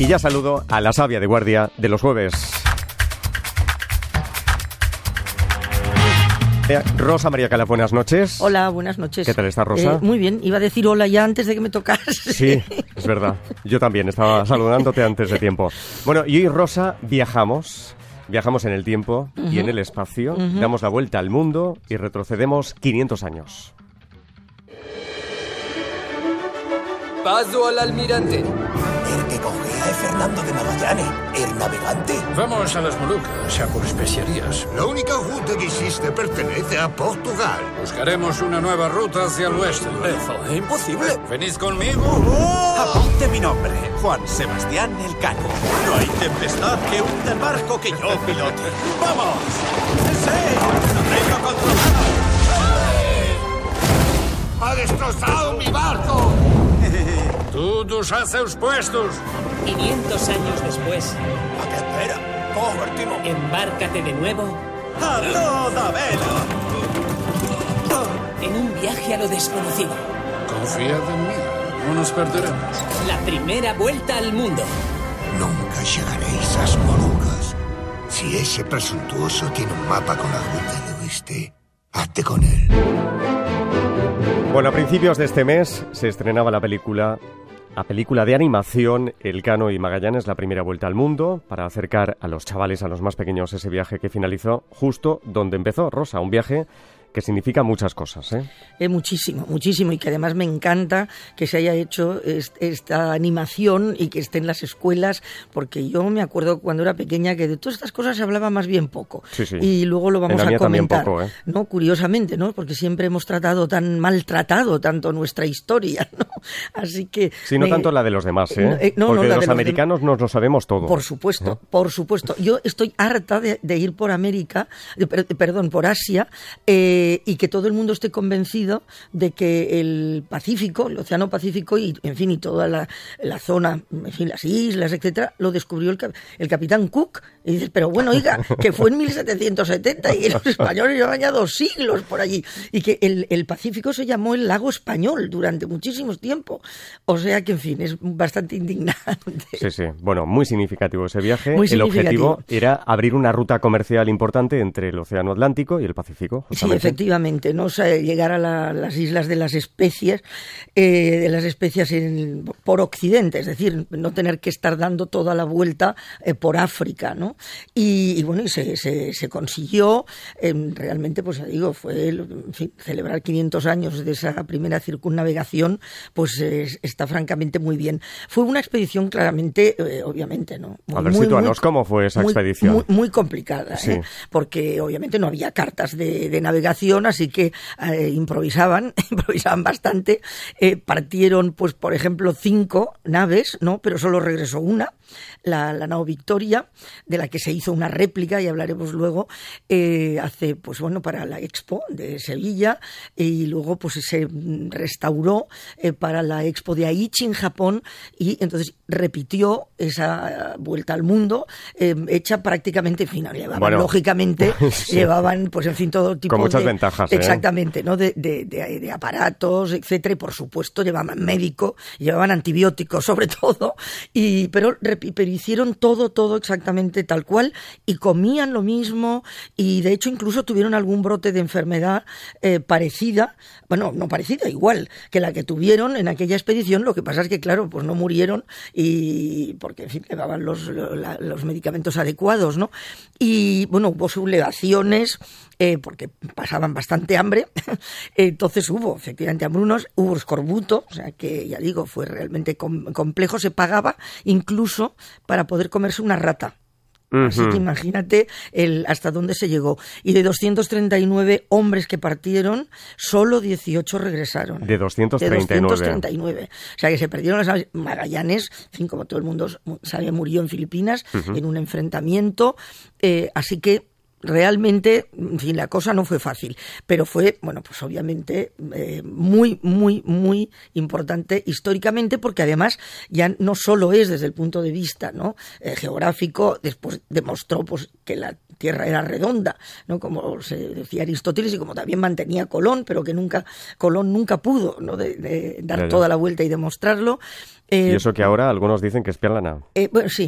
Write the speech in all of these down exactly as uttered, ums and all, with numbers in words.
Y ya saludo a la sabia de guardia de los jueves. Rosa María Cala, buenas noches. Hola, buenas noches. ¿Qué tal está, Rosa? Eh, muy bien, iba a decir hola ya antes de que me tocase. Sí, es verdad. Yo también estaba saludándote antes de tiempo. Bueno, y hoy, Rosa, viajamos. Viajamos en el tiempo uh-huh. y en el espacio, uh-huh. damos la vuelta al mundo y retrocedemos quinientos años. Paso al almirante. El que cogea es Fernando de Magallanes, el navegante. Vamos a las Molucas, a por especiarías. La única ruta que existe pertenece a Portugal. Buscaremos una nueva ruta hacia el oeste. Eso es imposible. ¿Venís conmigo? ¡Oh! Apunte mi nombre, Juan Sebastián Elcano. No hay tempestad que hunda el barco que yo pilote. ¡Vamos! ¡Sí! ¡Lo tengo controlado! ¡Ha destrozado mi barco! Todos a seus puestos. quinientos años después. ¿A qué espera? Convertimos. Embárcate de nuevo. ¡A toda vela! En un viaje a lo desconocido. Confiad en mí, no nos perderemos. La primera vuelta al mundo. Nunca llegaréis a las Molucas. Si ese presuntuoso tiene un mapa con la ruta del oeste, hazte con él. Bueno, a principios de este mes se estrenaba la película, la película de animación Elcano y Magallanes, la primera vuelta al mundo, para acercar a los chavales, a los más pequeños, ese viaje que finalizó justo donde empezó, Rosa, un viaje que significa muchas cosas, ¿eh? Eh, muchísimo, muchísimo, y que además me encanta que se haya hecho est- esta animación y que esté en las escuelas, porque yo me acuerdo cuando era pequeña que de todas estas cosas se hablaba más bien poco. Sí, sí. Y luego lo vamos en la a mía comentar. También poco, ¿eh? No, curiosamente, ¿no? Porque siempre hemos tratado tan maltratado tanto nuestra historia, ¿no? Así que... Sí, no me... tanto la de los demás, ¿eh? No, eh, no, porque no, de la los de los americanos de... nos lo sabemos todo. Por supuesto, ¿Eh? por supuesto. Yo estoy harta de, de ir por América, de, per, perdón, por Asia, eh, y que todo el mundo esté convencido de que el Pacífico, el Océano Pacífico y, en fin, y toda la, la zona, en fin, las islas, etcétera, lo descubrió el, el capitán Cook. Y dices, pero bueno, oiga, que fue en mil setecientos setenta y los españoles llevan ya dos siglos por allí. Y que el, el Pacífico se llamó el lago español durante muchísimo tiempo. O sea que, en fin, es bastante indignante. Sí, sí. Bueno, muy significativo ese viaje. Muy el objetivo significativo. era abrir una ruta comercial importante entre el Océano Atlántico y el Pacífico, justamente. Sí, efectivamente, ¿no? O sea, llegar a la, las islas de las especias, eh, de las especias en, por occidente, es decir, no tener que estar dando toda la vuelta eh, por África, ¿no? Y, y bueno, y se, se, se consiguió, eh, realmente, pues ya digo, fue, en fin, celebrar quinientos años de esa primera circunnavegación, pues eh, está francamente muy bien. Fue una expedición claramente, eh, obviamente, ¿no? Muy, a ver, muy, sitúanos, muy, ¿cómo fue esa muy, expedición? Muy, muy complicada, Sí. ¿eh? Porque obviamente no había cartas de, de navegación, así que eh, improvisaban, improvisaban bastante. Eh, partieron, pues, por ejemplo, cinco naves, ¿no? Pero solo regresó una, la, la nao Victoria, de la que se hizo una réplica, y hablaremos luego, eh, hace, pues bueno, para la Expo de Sevilla, y luego pues se restauró eh, para la Expo de Aichi en Japón, y entonces repitió esa vuelta al mundo, eh, hecha prácticamente, en fin, llevaban, bueno, lógicamente, sí. llevaban, pues en fin, todo tipo de... Con muchas de, ventajas, ¿eh? Exactamente, ¿no? De, de, de, de aparatos, etcétera, y por supuesto llevaban médico, llevaban antibióticos sobre todo, y pero, pero hicieron todo, todo exactamente tal cual, y comían lo mismo, y de hecho incluso tuvieron algún brote de enfermedad eh, parecida, bueno, no parecida, igual que la que tuvieron en aquella expedición. Lo que pasa es que, claro, pues no murieron, y porque, en fin, llevaban los, los, los medicamentos adecuados, ¿no? Y, bueno, hubo sublevaciones, eh, porque pasaban bastante hambre, entonces hubo, efectivamente, hambrunos, hubo escorbuto, o sea que, ya digo, fue realmente com- complejo, se pagaba incluso para poder comerse una rata. Uh-huh. Así que imagínate el, hasta dónde se llegó. Y de doscientos treinta y nueve hombres que partieron, solo dieciocho regresaron. De doscientos treinta y nueve. De doscientos treinta y nueve. O sea que se perdieron las Magallanes, en fin, como todo el mundo sabe, murió en Filipinas, uh-huh. en un enfrentamiento. Eh, así que realmente, en fin, la cosa no fue fácil, pero fue, bueno, pues obviamente eh, muy, muy, muy importante históricamente, porque además ya no solo es desde el punto de vista, ¿no?, eh, geográfico, después demostró pues que la Tierra era redonda, ¿no?, como se decía Aristóteles y como también mantenía Colón, pero que nunca Colón nunca pudo, ¿no?, de, de dar ya, ya. toda la vuelta y demostrarlo. Eh, y eso que ahora algunos dicen que es plana. Eh, bueno, sí.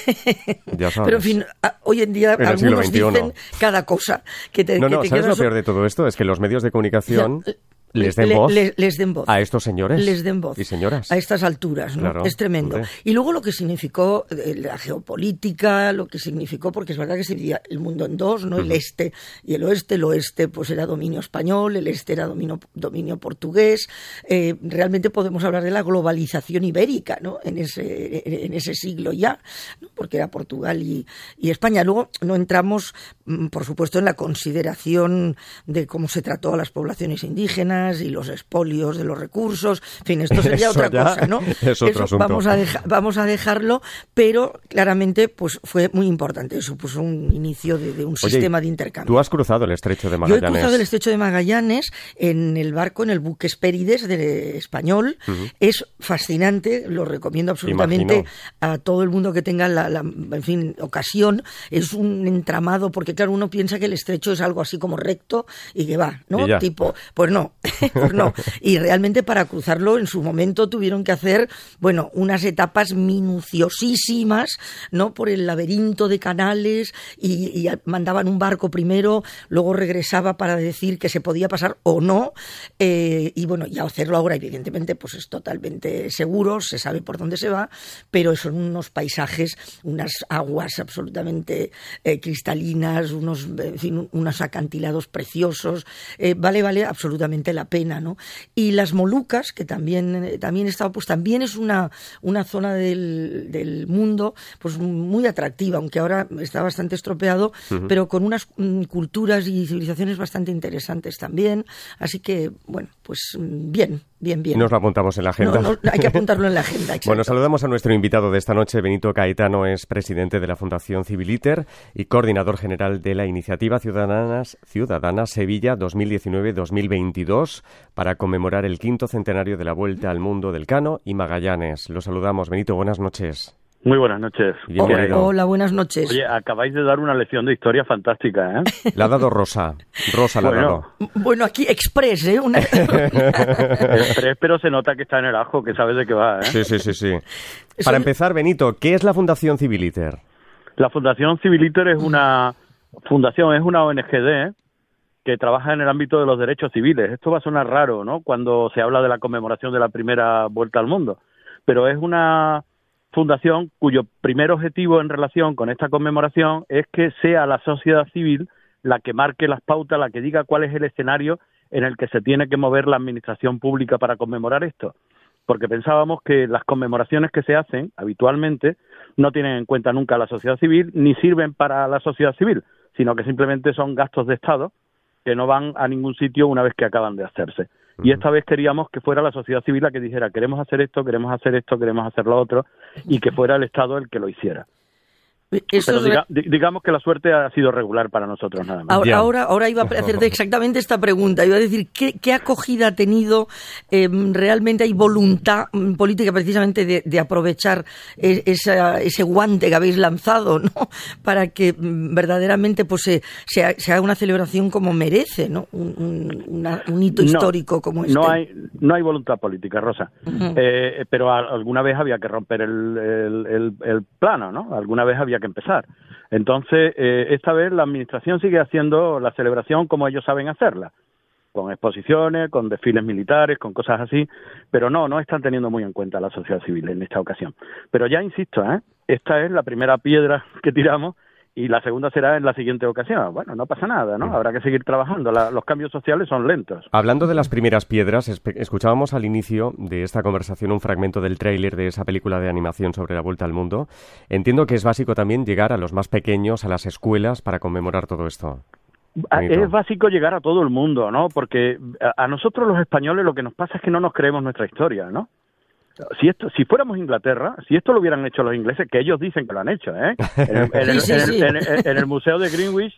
Ya sabes. Pero en fin, a, hoy en día En el siglo algunos veintiuno. dicen cada cosa. Que te, No, que no, te ¿sabes quedas lo peor de todo esto? Es que los medios de comunicación Ya, les den le- voz le- les den voz. a estos señores Les den voz. y señoras. A estas alturas, ¿no? Claro, Es tremendo. hombre. Y luego lo que significó eh, la geopolítica, lo que significó, porque es verdad que se dividía el mundo en dos, ¿no? El este y el oeste. El oeste pues era dominio español, el este era dominio, dominio portugués. Eh, realmente podemos hablar de la globalización ibérica, ¿no?, En ese, en ese siglo ya, ¿no?, porque era Portugal y, y España. Luego no entramos, mm, por supuesto, en la consideración de cómo se trató a las poblaciones indígenas y los expolios de los recursos. En fin, esto sería Eso otra ya cosa, ¿no? es otro Eso asunto. vamos a deja- vamos a dejarlo, pero claramente pues fue muy importante. Supuso un inicio de, de un Oye, sistema de intercambio. Tú has cruzado el estrecho de Yo he Magallanes. cruzado el estrecho de Magallanes en el barco, en el buque Hespérides de español. Ujú. Es fascinante, lo recomiendo absolutamente Imagino. a todo el mundo que tenga la, la, en fin, ocasión. Es un entramado, porque claro, uno piensa que el estrecho es algo así como recto y que va, ¿no? Y ya. Tipo, pues no, pues no. Y realmente para cruzarlo en su momento tuvieron que hacer, bueno, unas etapas minuciosísimas, ¿no?, por el laberinto de canales y, y mandaban un barco primero, luego regresaba para decir que se podía pasar o no, eh, y bueno, ya hacerlo ahora evidentemente pues es totalmente seguro, se sabe por dónde se va, pero son unos paisajes, unas aguas absolutamente eh, cristalinas, unos, en fin, unos acantilados preciosos, eh, vale, vale absolutamente la pena, ¿no? Y las Molucas, que también, eh, también estaba, pues también es una, una zona del, del mundo pues muy atractiva, aunque ahora está bastante estropeado, Ujú. pero con unas mm, culturas y civilizaciones bastante interesantes también, así que, bueno, pues mm, bien, bien, bien. Nos lo apuntamos en la agenda. No, no, hay que apuntarlo en la agenda, exacto. Bueno, saludamos a nuestro invitado de esta noche. Benito Caetano es presidente de la Fundación Civiliter y coordinador general de la Iniciativa Ciudadanas, Ciudadana Sevilla dos mil diecinueve dos mil veintidós para conmemorar el quinto centenario de la Vuelta al Mundo del Cano y Magallanes. Lo saludamos. Benito, buenas noches. Muy buenas noches. Bienvenido. Hola, buenas noches. Oye, acabáis de dar una lección de historia fantástica, ¿eh? La ha dado Rosa. Rosa la ha Bueno. dado. Bueno, aquí Express, ¿eh? Una... Express, pero se nota que está en el ajo, que sabes de qué va, ¿eh? Sí, sí, sí, sí. Eso- Para empezar, Benito, ¿qué es la Fundación Civiliter? La Fundación Civiliter es una fundación, es una O N G D que trabaja en el ámbito de los derechos civiles. Esto va a sonar raro, ¿no?, cuando se habla de la conmemoración de la primera Vuelta al Mundo, pero es una fundación cuyo primer objetivo en relación con esta conmemoración es que sea la sociedad civil la que marque las pautas, la que diga cuál es el escenario en el que se tiene que mover la administración pública para conmemorar esto. Porque pensábamos que las conmemoraciones que se hacen habitualmente no tienen en cuenta nunca a la sociedad civil ni sirven para la sociedad civil, sino que simplemente son gastos de Estado que no van a ningún sitio una vez que acaban de hacerse. Y esta vez queríamos que fuera la sociedad civil la que dijera queremos hacer esto, queremos hacer esto, queremos hacer lo otro, y que fuera el Estado el que lo hiciera. Eso Pero es diga- di- digamos que la suerte ha sido regular para nosotros nada más. Ahora, ahora, ahora iba a hacerte exactamente esta pregunta. Iba a decir, ¿qué, qué acogida ha tenido? Eh, ¿Realmente hay voluntad mm, política precisamente de, de aprovechar e- esa, ese guante que habéis lanzado, ¿no?, para que mm, verdaderamente pues se, se, ha- se haga una celebración como merece, ¿no?, un, un- una- un hito No, histórico como este. No hay, no hay voluntad política, Rosa. Ujú. Eh, pero a- alguna vez había que romper el, el, el, el plano, ¿no? Alguna vez había que empezar. Entonces, eh, esta vez la Administración sigue haciendo la celebración como ellos saben hacerla, con exposiciones, con desfiles militares, con cosas así, pero no, no están teniendo muy en cuenta a la sociedad civil en esta ocasión. Pero ya insisto, ¿eh? Esta es la primera piedra que tiramos y la segunda será en la siguiente ocasión. Bueno, no pasa nada, ¿no? Habrá que seguir trabajando. La- los cambios sociales son lentos. Hablando de las primeras piedras, espe- escuchábamos al inicio de esta conversación un fragmento del tráiler de esa película de animación sobre la Vuelta al Mundo. Entiendo que es básico también llegar a los más pequeños, a las escuelas, para conmemorar todo esto. Ah, Bonito. Es básico llegar a todo el mundo, ¿no? Porque a, a nosotros los españoles lo que nos pasa es que no nos creemos nuestra historia, ¿no? Si esto, si fuéramos Inglaterra, si esto lo hubieran hecho los ingleses, que ellos dicen que lo han hecho, ¿eh? En el, en el- Sí, sí, en el- sí. en el- en el Museo de Greenwich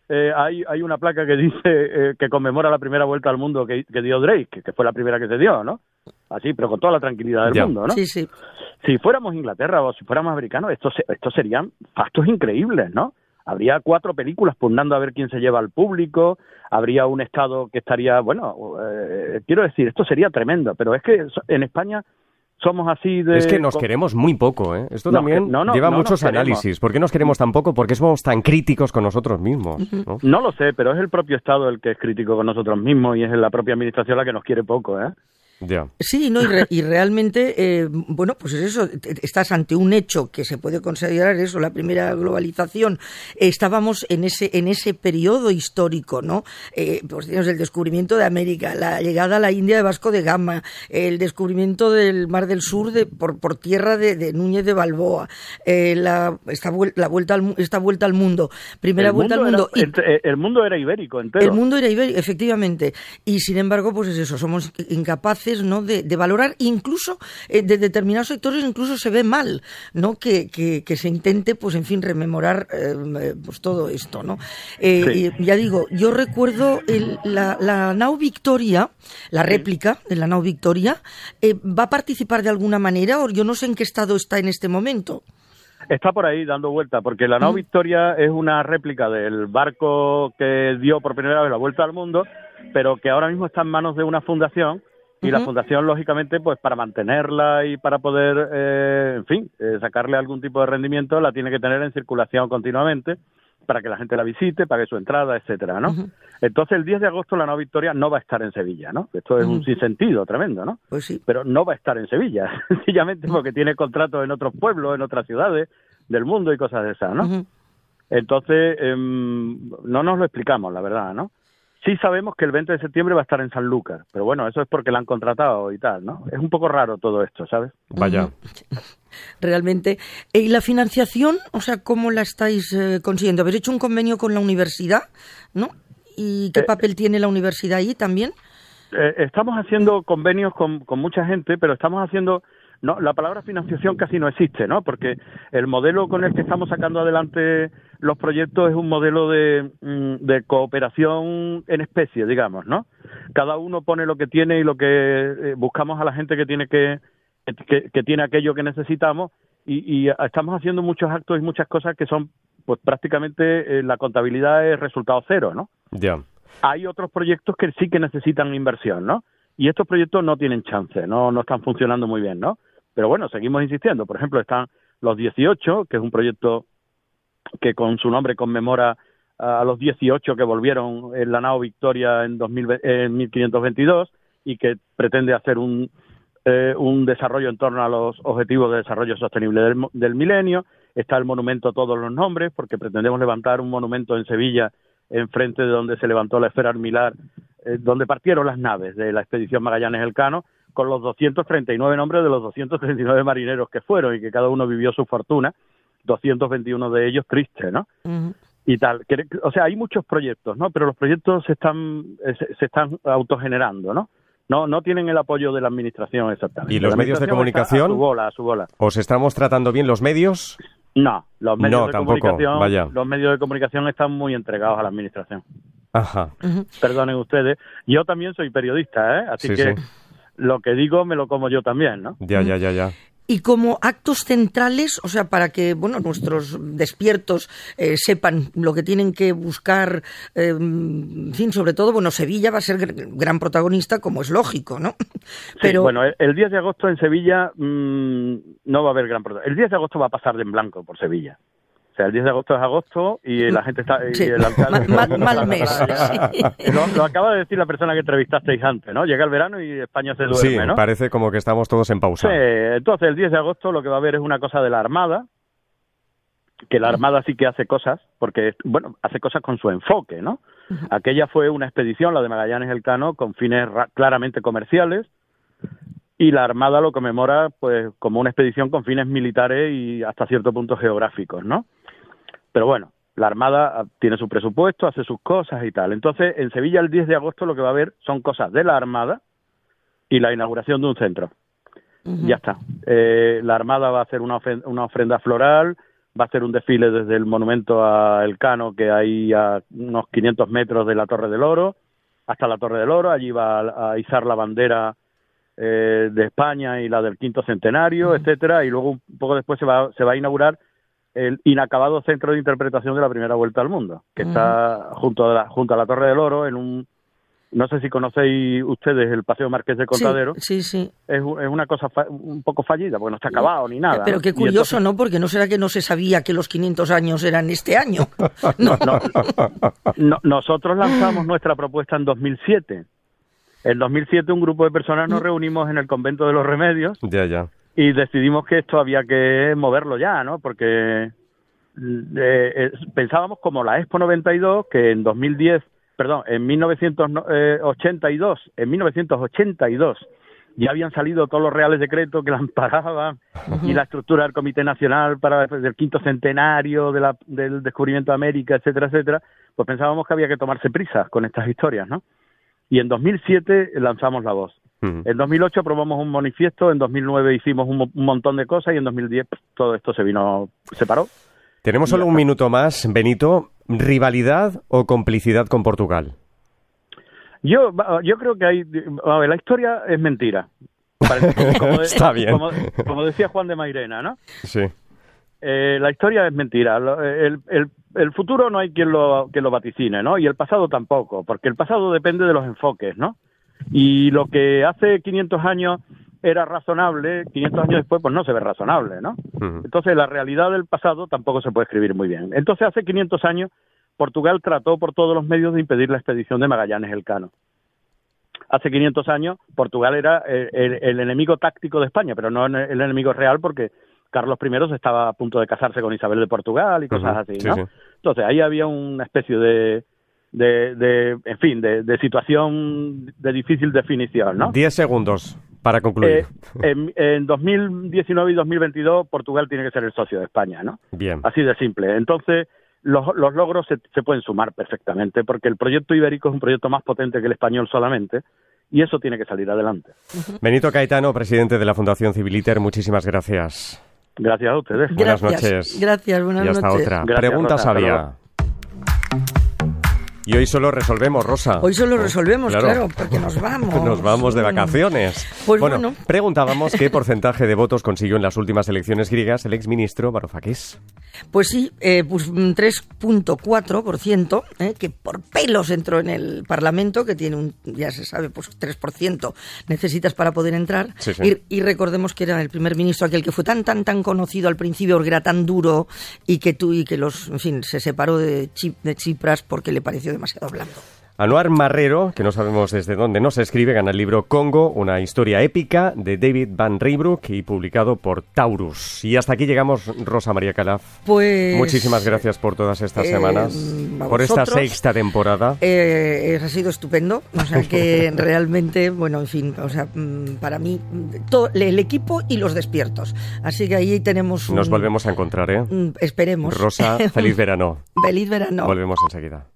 eh, hay, hay una placa que dice eh, que conmemora la primera vuelta al mundo que, que dio Drake, que, que fue la primera que se dio, ¿no? Así, pero con toda la tranquilidad del Ya. mundo, ¿no? Sí, sí. Si fuéramos Inglaterra o si fuéramos americanos, estos esto serían factos increíbles, ¿no? Habría cuatro películas pugnando a ver quién se lleva al público, habría un Estado que estaría, bueno, eh, quiero decir, esto sería tremendo, pero es que en España somos así de... Es que nos queremos muy poco, ¿eh? Esto No, también no, no, lleva no muchos nos queremos. análisis. ¿Por qué nos queremos tan poco? ¿Por qué somos tan críticos con nosotros mismos? ¿no? No lo sé, pero es el propio Estado el que es crítico con nosotros mismos y es la propia administración la que nos quiere poco, ¿eh? Ya. Sí, no, y, re- y realmente, eh, bueno, pues es eso, te- estás ante un hecho que se puede considerar eso, la primera globalización. Estábamos en ese en ese periodo histórico, ¿no? Eh, pues tenemos el descubrimiento de América, la llegada a la India de Vasco de Gama, el descubrimiento del Mar del Sur de, por, por tierra de, de Núñez de Balboa, eh, la, esta, vuel- la vuelta al, mu- esta vuelta al mundo, primera El vuelta al mundo mundo. era- y- el, el mundo era ibérico entero. el mundo era ibérico, efectivamente, y sin embargo, pues es eso, somos incapaces, ¿no?, de, de valorar, incluso eh, de determinados sectores, incluso se ve mal, ¿no?, que, que, que se intente, pues en fin, rememorar eh, pues todo esto, ¿no? Eh, Sí. y ya digo, yo recuerdo el, la, la nao Victoria, la réplica de la nao Victoria, eh, ¿va a participar de alguna manera? O yo no sé en qué estado está en este momento. Está por ahí dando vuelta, porque la nao Victoria es una réplica del barco que dio por primera vez la vuelta al mundo, pero que ahora mismo está en manos de una fundación, y la Ujú. fundación, lógicamente, pues para mantenerla y para poder, eh, en fin, eh, sacarle algún tipo de rendimiento, la tiene que tener en circulación continuamente para que la gente la visite, pague su entrada, etcétera, ¿no? Ujú. Entonces, el diez de agosto la nao Victoria no va a estar en Sevilla, ¿no? Esto es un Ujú. sinsentido tremendo, ¿no? Pues sí. Pero no va a estar en Sevilla, sencillamente porque tiene contratos en otros pueblos, en otras ciudades del mundo y cosas de esas, ¿no? Ujú. Entonces, eh, no nos lo explicamos, la verdad, ¿no? Sí sabemos que el veinte de septiembre va a estar en Sanlúcar, pero bueno, eso es porque la han contratado y tal, ¿no? Es un poco raro todo esto, ¿sabes? Vaya. Realmente. Eh, ¿Y la financiación? O sea, ¿cómo la estáis eh, consiguiendo? ¿Habéis hecho un convenio con la universidad, no? ¿Y qué Eh, papel tiene la universidad ahí también? Eh, estamos haciendo convenios con, con mucha gente, pero estamos haciendo... No, la palabra financiación casi no existe, ¿no? Porque el modelo con el que estamos sacando adelante los proyectos es un modelo de, mm, de cooperación en especie, digamos, ¿no? Cada uno pone lo que tiene y lo que eh, buscamos a la gente que tiene que, que, que tiene aquello que necesitamos y, y estamos haciendo muchos actos y muchas cosas que son, pues prácticamente eh, la contabilidad es resultado cero, ¿no? Ya. Hay otros proyectos que sí que necesitan inversión, ¿no? Y estos proyectos no tienen chance, no no están funcionando muy bien, ¿no? Pero bueno, seguimos insistiendo. Por ejemplo, están los dieciocho, que es un proyecto que con su nombre conmemora a los dieciocho que volvieron en la nao Victoria en, dos mil, en mil quinientos veintidós y que pretende hacer un, eh, un desarrollo en torno a los objetivos de desarrollo sostenible del, del milenio. Está el monumento a todos los nombres, porque pretendemos levantar un monumento en Sevilla enfrente de donde se levantó la esfera armilar, eh, donde partieron las naves de la expedición Magallanes-Elcano, con los doscientos treinta y nueve nombres de los doscientos treinta y nueve marineros que fueron y que cada uno vivió su fortuna, doscientos veintiuno de ellos tristes, ¿no? Ujú. Y tal. O sea, hay muchos proyectos, ¿no? Pero los proyectos se están se, se están autogenerando, ¿no? No no tienen el apoyo de la administración exactamente. ¿Y los La medios de administración está comunicación? A su bola, a su bola. ¿Os estamos tratando bien los medios? No, los medios No, de tampoco, comunicación, vaya. los medios de comunicación están muy entregados a la administración. Ajá. Ujú. Perdonen ustedes. Yo también soy periodista, ¿eh? Así Sí, que sí. lo que digo me lo como yo también, ¿no? Ya, ya, ya, ya. Y como actos centrales, o sea, para que, bueno, nuestros despiertos eh, sepan lo que tienen que buscar, eh, en fin, sobre todo, bueno, Sevilla va a ser gr- gran protagonista, como es lógico, ¿no? Sí, bueno, el, el diez de agosto en Sevilla mmm, no va a haber gran problema. El diez de agosto va a pasar de en blanco por Sevilla. O sea, el diez de agosto es agosto y la gente está... Y Sí, el alcalde, mal, mal- mal mes, sí. Lo, lo acaba de decir la persona que entrevistasteis antes, ¿no? Llega el verano y España se duerme, Sí, ¿no? parece como que estamos todos en pausa. Sí, entonces el diez de agosto lo que va a haber es una cosa de la Armada, que la Armada sí que hace cosas, porque, bueno, hace cosas con su enfoque, ¿no? Aquella fue una expedición, la de Magallanes-Elcano, con fines ra- claramente comerciales, y la Armada lo conmemora, pues, como una expedición con fines militares y hasta cierto punto geográficos, ¿no? Pero bueno, la Armada tiene su presupuesto, hace sus cosas y tal. Entonces, en Sevilla el diez de agosto lo que va a haber son cosas de la Armada y la inauguración de un centro. Ujú. Ya está. Eh, la Armada va a hacer una, ofen- una ofrenda floral va a ser un desfile desde el monumento a Elcano, que hay a unos quinientos metros de la Torre del Oro, hasta la Torre del Oro. Allí va a, a izar la bandera eh, de España y la del quinto centenario, uh-huh. etcétera, y luego un poco después se va, se va a inaugurar el inacabado centro de interpretación de la primera vuelta al mundo, que uh-huh. está junto a la, junto a la Torre del Oro, en un, no sé si conocéis ustedes el Paseo Marqués de Contadero. Sí, sí, sí. Es, es una cosa fa, un poco fallida, porque no está acabado ni nada. Pero ¿no? qué curioso, entonces, ¿no? Porque no será que no se sabía que los quinientos años eran este año. No, no, no, nosotros lanzamos nuestra propuesta en dos mil siete. En dos mil siete un grupo de personas nos reunimos en el Convento de los Remedios. Ya, ya. Y decidimos que esto había que moverlo ya, ¿no? Porque eh, eh, pensábamos como la Expo noventa y dos, que en dos mil diez, perdón, en mil novecientos ochenta y dos, en mil novecientos ochenta y dos ya habían salido todos los reales decretos que la amparaban uh-huh. y la estructura del Comité Nacional para el quinto centenario de la, del descubrimiento de América, etcétera, etcétera, pues pensábamos que había que tomarse prisa con estas historias, ¿no? Y en dos mil siete lanzamos La Voz. Uh-huh. En dos mil ocho aprobamos un manifiesto, en dos mil nueve hicimos un, un montón de cosas y en dos mil diez pues, todo esto se vino, se paró. Tenemos solo un minuto más, Benito. ¿Rivalidad o complicidad con Portugal? Yo yo creo que hay... A ver, la historia es mentira. Como de, Está bien. Como, como decía Juan de Mairena, ¿no? Sí. Eh, la historia es mentira. El, el, el futuro no hay quien lo, quien lo vaticine, ¿no? Y el pasado tampoco, porque el pasado depende de los enfoques, ¿no? Y lo que hace quinientos años era razonable, quinientos años después pues no se ve razonable, ¿no? Uh-huh. Entonces la realidad del pasado tampoco se puede escribir muy bien. Entonces hace quinientos años Portugal trató por todos los medios de impedir la expedición de Magallanes Elcano. Hace quinientos años Portugal era el, el, el enemigo táctico de España, pero no el enemigo real, porque Carlos primero se estaba a punto de casarse con Isabel de Portugal y cosas uh-huh. así, ¿no? Sí, sí. Entonces ahí había una especie de... De, de, en fin, de, de situación de difícil definición, ¿no? Diez segundos para concluir. Eh, en, en dos mil diecinueve y dos mil veintidós Portugal tiene que ser el socio de España, ¿no? Bien. Así de simple. Entonces, los, los logros se, se pueden sumar perfectamente, porque el proyecto ibérico es un proyecto más potente que el español solamente, y eso tiene que salir adelante. Benito Caetano, presidente de la Fundación Civiliter, muchísimas gracias. Gracias a ustedes. Buenas gracias, noches. Gracias, buenas y hasta noches. otra. Gracias, Pregunta Rosa, sabia. Y hoy solo resolvemos, Rosa. Hoy solo resolvemos, claro, claro porque nos vamos. Nos vamos de vacaciones. Pues bueno, bueno, preguntábamos qué porcentaje de votos consiguió en las últimas elecciones griegas el exministro Varoufakis. Pues sí, eh, pues tres coma cuatro por ciento, eh, que por pelos entró en el Parlamento, que tiene un, ya se sabe, pues tres por ciento necesitas para poder entrar. Sí, sí. Y, y recordemos que era el primer ministro aquel que fue tan, tan, tan conocido al principio, porque era tan duro y que tú y que los, en fin, se separó de, Chip, de Tsipras porque le pareció demasiado blando. Anuar Marrero, que no sabemos desde dónde nos escribe, gana el libro Congo, una historia épica de David Van Reybrouck y publicado por Taurus. Y hasta aquí llegamos, Rosa María Calaf. Pues... Muchísimas gracias por todas estas eh, semanas, por esta sexta temporada. Eh, ha sido estupendo, o sea que realmente, bueno, en fin, o sea, para mí, todo, el equipo y los despiertos. Así que ahí tenemos un... Nos volvemos a encontrar, ¿eh? Esperemos. Rosa, feliz verano. Feliz verano. Volvemos enseguida.